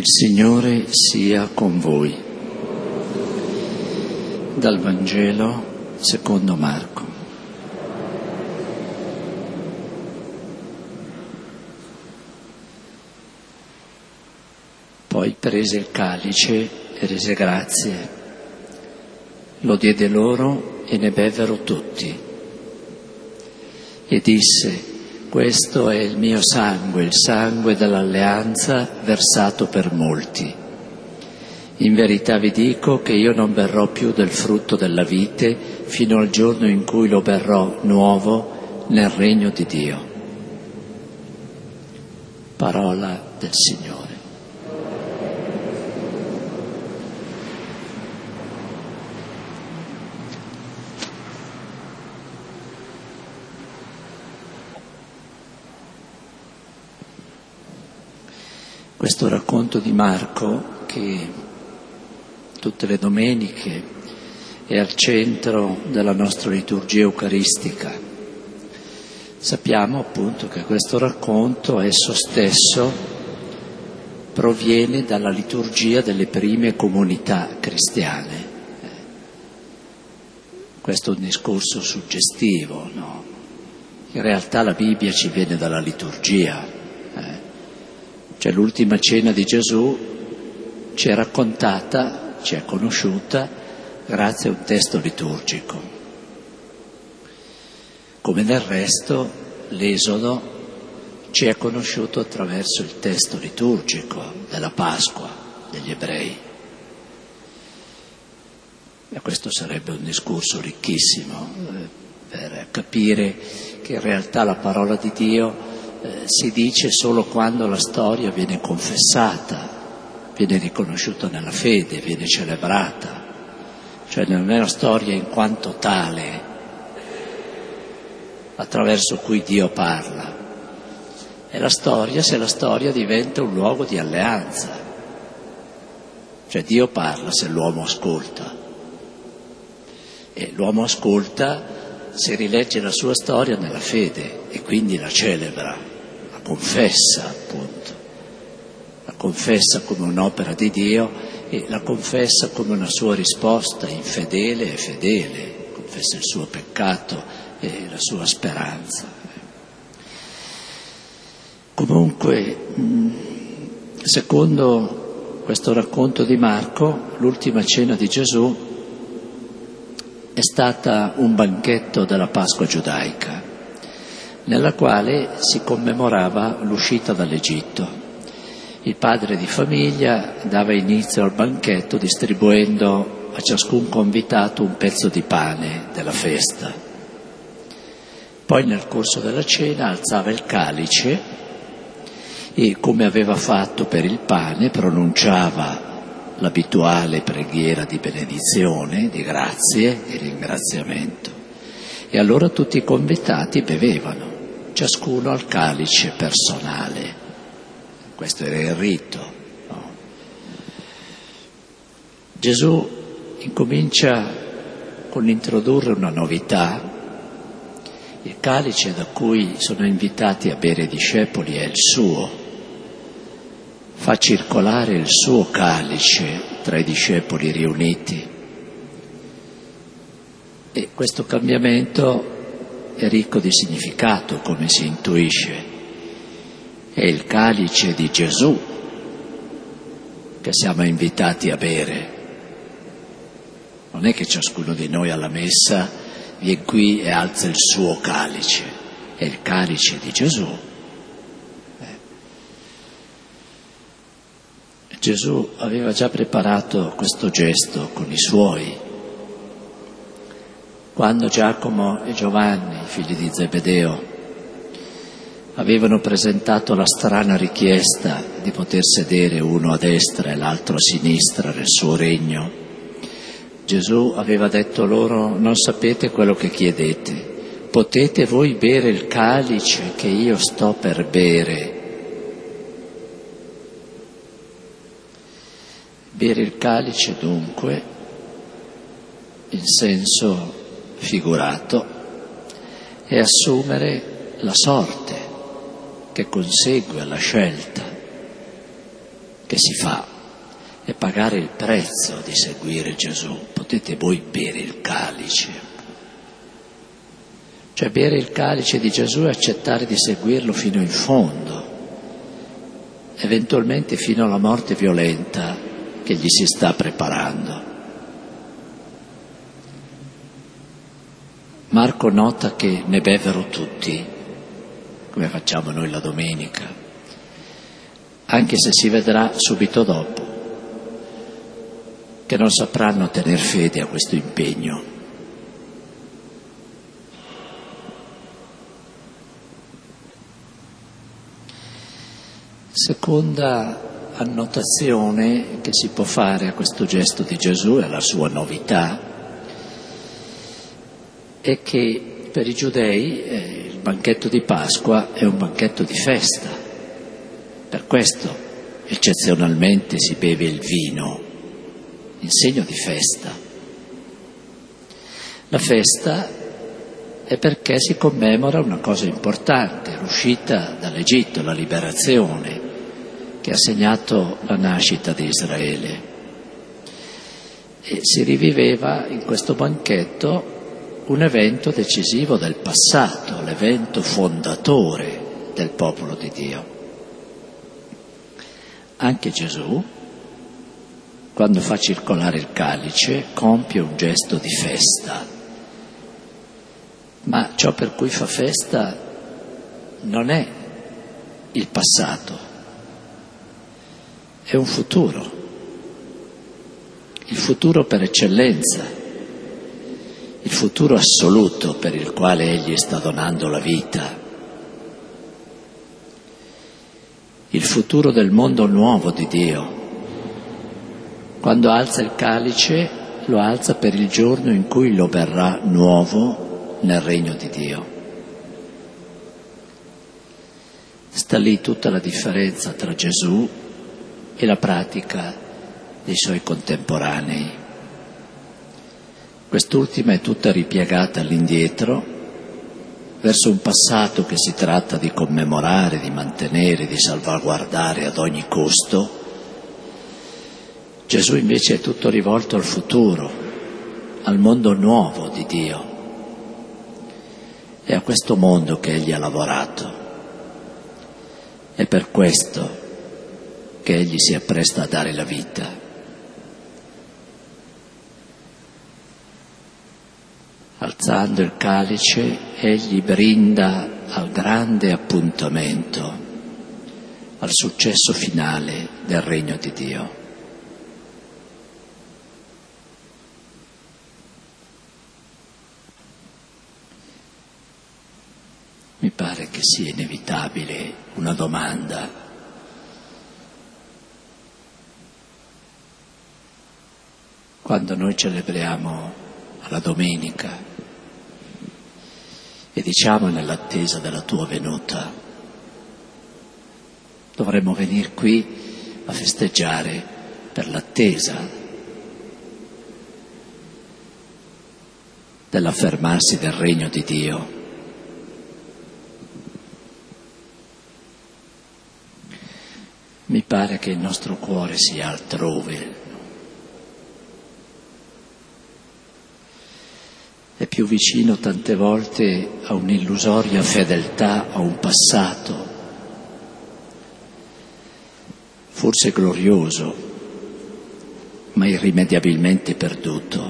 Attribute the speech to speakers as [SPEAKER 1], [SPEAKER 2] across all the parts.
[SPEAKER 1] Signore sia con voi. Dal Vangelo secondo Marco. Poi prese il calice e rese grazie, lo diede loro e ne bevvero tutti. E disse: questo è il mio sangue, il sangue dell'alleanza versato per molti. In verità vi dico che io non berrò più del frutto della vite fino al giorno in cui lo berrò nuovo nel regno di Dio. Parola del Signore. Questo racconto di Marco, che tutte le domeniche è al centro della nostra liturgia eucaristica, sappiamo appunto che questo racconto esso stesso proviene dalla liturgia delle prime comunità cristiane. Questo è un discorso suggestivo, no? In realtà la Bibbia ci viene dalla liturgia. Cioè l'ultima cena di Gesù ci è raccontata, ci è conosciuta grazie a un testo liturgico. Come del resto l'Esodo ci è conosciuto attraverso il testo liturgico della Pasqua degli ebrei. E questo sarebbe un discorso ricchissimo per capire che in realtà la parola di Dio si dice solo quando la storia viene confessata, viene riconosciuta nella fede, viene celebrata. Cioè non è la storia in quanto tale attraverso cui Dio parla. È la storia se la storia diventa un luogo di alleanza. Cioè Dio parla se l'uomo ascolta. E l'uomo ascolta se rilegge la sua storia nella fede e quindi la celebra, la confessa appunto, la confessa come un'opera di Dio e la confessa come una sua risposta infedele e fedele, confessa il suo peccato e la sua speranza. Comunque, secondo questo racconto di Marco, l'ultima cena di Gesù è stata un banchetto della Pasqua giudaica, nella quale si commemorava l'uscita dall'Egitto. Il padre di famiglia dava inizio al banchetto distribuendo a ciascun convitato un pezzo di pane della festa. Poi nel corso della cena alzava il calice e, come aveva fatto per il pane, pronunciava l'abituale preghiera di benedizione, di grazie e ringraziamento. E allora tutti i convitati bevevano, ciascuno al calice personale. Questo era il rito, no? Gesù incomincia con l'introdurre una novità. Il calice da cui sono invitati a bere i discepoli è il suo. Fa circolare il suo calice tra i discepoli riuniti. E questo cambiamento è ricco di significato, come si intuisce. È il calice di Gesù che siamo invitati a bere. Non è che ciascuno di noi alla messa viene qui e alza il suo calice. È il calice di Gesù. Gesù aveva già preparato questo gesto con i suoi. Quando Giacomo e Giovanni, figli di Zebedeo, avevano presentato la strana richiesta di poter sedere uno a destra e l'altro a sinistra nel suo regno, Gesù aveva detto loro: non sapete quello che chiedete, potete voi bere il calice che io sto per bere? Bere il calice dunque, in senso figurato, è assumere la sorte che consegue alla scelta. che si fa è pagare il prezzo di seguire Gesù. Potete voi bere il calice. Cioè bere il calice di Gesù e accettare di seguirlo fino in fondo, eventualmente fino alla morte violenta che gli si sta preparando. Marco nota che ne bevvero tutti, come facciamo noi la domenica, anche se si vedrà subito dopo che non sapranno tener fede a questo impegno. Seconda annotazione che si può fare a questo gesto di Gesù e alla sua novità è che per i giudei il banchetto di Pasqua è un banchetto di festa. Per questo eccezionalmente si beve il vino, in segno di festa. La festa è perché si commemora una cosa importante, l'uscita dall'Egitto, la liberazione che ha segnato la nascita di Israele. E si riviveva in questo banchetto un evento decisivo del passato, l'evento fondatore del popolo di Dio. Anche Gesù, quando fa circolare il calice, compie un gesto di festa. Ma ciò per cui fa festa non è il passato, è un futuro, il futuro per eccellenza, il futuro assoluto per il quale Egli sta donando la vita, il futuro del mondo nuovo di Dio. Quando alza il calice, lo alza per il giorno in cui lo verrà nuovo nel regno di Dio. Sta lì tutta la differenza tra Gesù e la pratica dei suoi contemporanei. Quest'ultima è tutta ripiegata all'indietro, verso un passato che si tratta di commemorare, di mantenere, di salvaguardare ad ogni costo. Gesù invece è tutto rivolto al futuro, al mondo nuovo di Dio. È a questo mondo che Egli ha lavorato. È per questo che Egli si appresta a dare la vita. Alzando il calice, Egli brinda al grande appuntamento, al successo finale del regno di Dio. Mi pare che sia inevitabile una domanda. Quando noi celebriamo la domenica e diciamo nell'attesa della tua venuta, dovremmo venire qui a festeggiare per l'attesa dell'affermarsi del regno di Dio. Mi pare che il nostro cuore sia altrove. È più vicino tante volte a un'illusoria fedeltà a un passato, forse glorioso, ma irrimediabilmente perduto.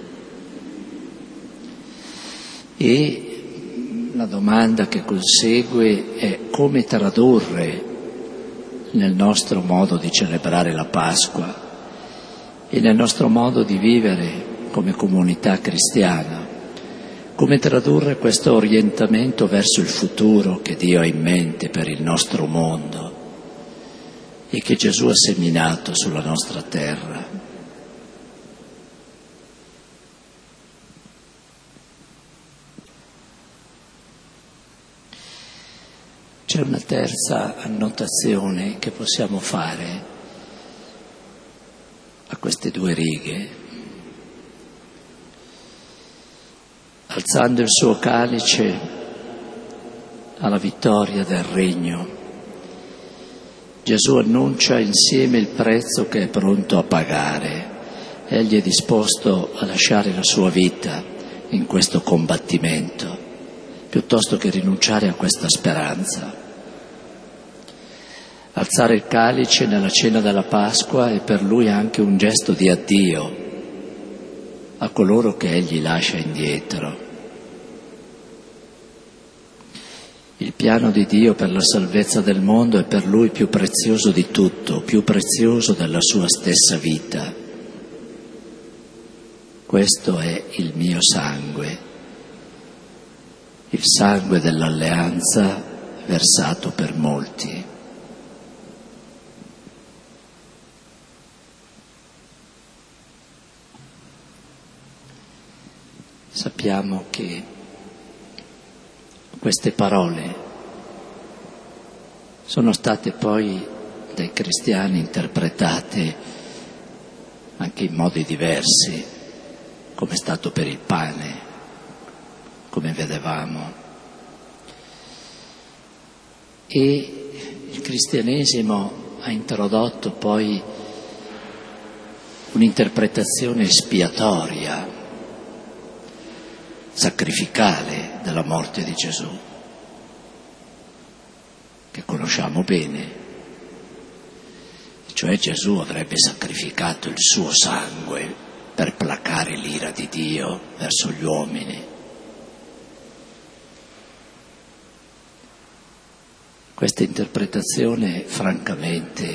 [SPEAKER 1] E la domanda che consegue è come tradurre nel nostro modo di celebrare la Pasqua e nel nostro modo di vivere come comunità cristiana. Come tradurre questo orientamento verso il futuro che Dio ha in mente per il nostro mondo e che Gesù ha seminato sulla nostra terra? C'è una terza annotazione che possiamo fare a queste due righe. Alzando il suo calice alla vittoria del regno, Gesù annuncia insieme il prezzo che è pronto a pagare. Egli è disposto a lasciare la sua vita in questo combattimento, piuttosto che rinunciare a questa speranza. Alzare il calice nella cena della Pasqua è per lui anche un gesto di addio a coloro che egli lascia indietro. Il piano di Dio per la salvezza del mondo è per lui più prezioso di tutto, più prezioso della sua stessa vita. Questo è il mio sangue, il sangue dell'alleanza versato per molti. Sappiamo che queste parole sono state poi dai cristiani interpretate anche in modi diversi, come è stato per il pane, come vedevamo. E il cristianesimo ha introdotto poi un'interpretazione espiatoria, sacrificale della morte di Gesù, che conosciamo bene, cioè Gesù avrebbe sacrificato il suo sangue per placare l'ira di Dio verso gli uomini. Questa interpretazione, francamente,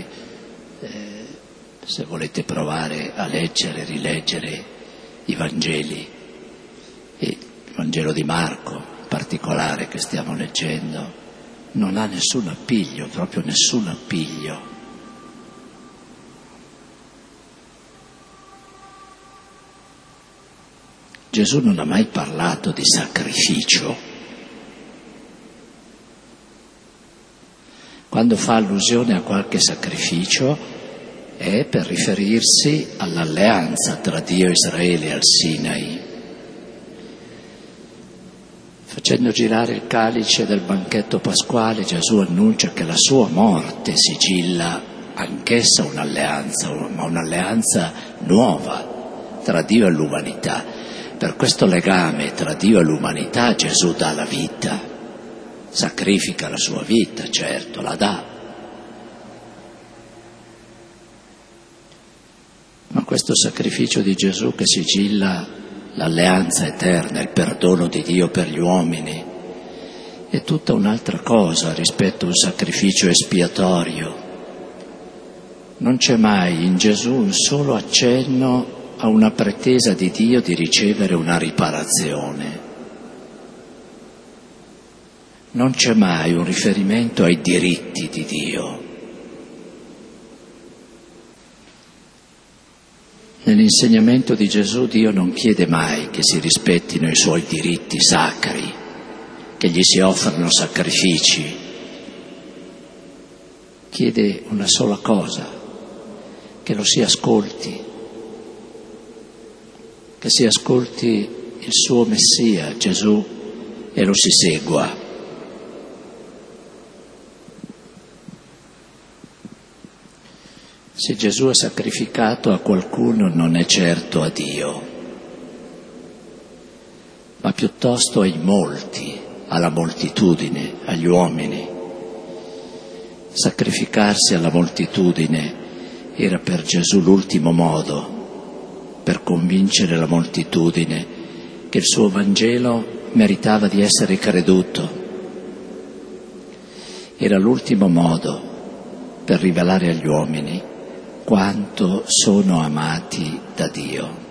[SPEAKER 1] se volete provare a leggere, rileggere i Vangeli, e il Vangelo di Marco in particolare che stiamo leggendo, non ha nessun appiglio, proprio nessun appiglio. Gesù non ha mai parlato di sacrificio. Quando fa allusione a qualche sacrificio è per riferirsi all'alleanza tra Dio e Israele al Sinai. Facendo girare il calice del banchetto pasquale, Gesù annuncia che la sua morte sigilla anch'essa un'alleanza, ma un'alleanza nuova tra Dio e l'umanità. Per questo legame tra Dio e l'umanità Gesù dà la vita, sacrifica la sua vita, certo, la dà. Ma questo sacrificio di Gesù che sigilla l'alleanza eterna, il perdono di Dio per gli uomini, è tutta un'altra cosa rispetto a un sacrificio espiatorio. Non c'è mai in Gesù un solo accenno a una pretesa di Dio di ricevere una riparazione. Non c'è mai un riferimento ai diritti di Dio. Nell'insegnamento di Gesù Dio non chiede mai che si rispettino i suoi diritti sacri, che gli si offrano sacrifici. Chiede una sola cosa, che lo si ascolti, che si ascolti il suo Messia, Gesù, e lo si segua. Se Gesù ha sacrificato a qualcuno non è certo a Dio, ma piuttosto ai molti, alla moltitudine, agli uomini. Sacrificarsi alla moltitudine era per Gesù l'ultimo modo per convincere la moltitudine che il suo Vangelo meritava di essere creduto. Era l'ultimo modo per rivelare agli uomini quanto sono amati da Dio.